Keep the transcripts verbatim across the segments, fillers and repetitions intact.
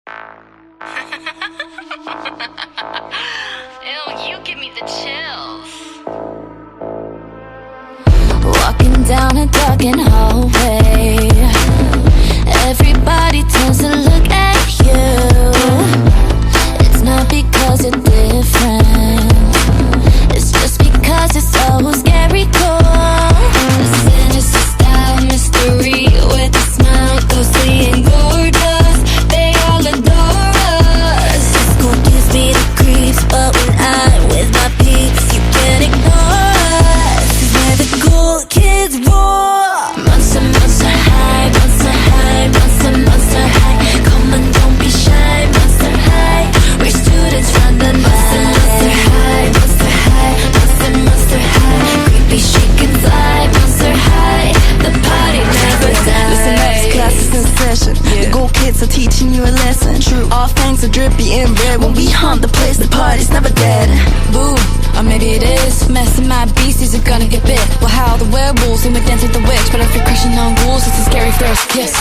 Ew, you give me the chills. Walking down a darkened hallway, everybody turns to look at you. It's not because you're different, it's just because you're so scary cool. The sinister style mystery with a smile, ghostly and gorgeous. They all adore us. This school gives me the creeps, but when I'm with my peeps, you can't ignore us. 'Cause we're the cool kids roar. Monster, monster high, monster high, monster, monster high. Come on, don't be shy, monster high. We're students from the monster, monster high, monster high, monster, monster high. Creepy, chic and fly, monster high. The party never dies. Listen up, this class is in session. The cool kids are teaching you a lesson. True, all things are drippy and red. When we haunt the place, the party's never dead. Boo, or maybe it is. Messing my beasties are gonna get bit. Well, how the werewolves and we dance with the witch. But if you're crushing on ghouls, it's a scary first kiss.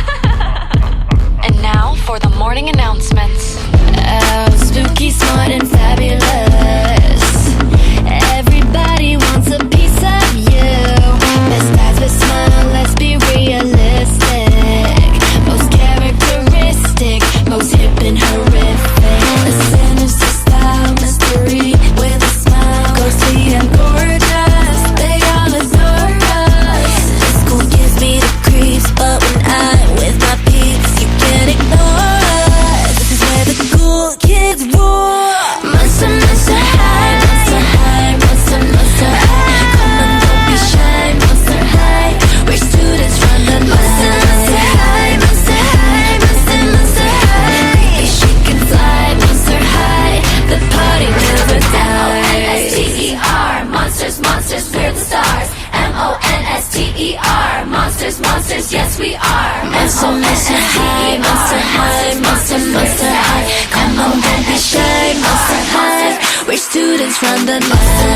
And now for the morning announcements. Oh, spooky, smart, and fabulous. Everybody wants a piece of you. Best eyes with smile, let's be realistic. Most characteristic, most hip and horrific. A sinister style mystery with a smile, ghostly and gorgeous. They all adore us. The school gives me the creeps, but when I'm with my peeps, you can't ignore us. This is where the cool kids roar. Monster, monster high, monster high, monster, monster high. Come on, don't be shy, monster high. We're students from the monster, monster high, monster high, monster, monster high. Creepy, chic and fly, monster high. The party never dies. M O N S T E R, monsters, monsters, we're the stars. M O N S T E R, monsters, monsters, yes we are. Monster, monster high, monster high, monster, monster high. Come on, don't be shy, monster high. We're students from the monster.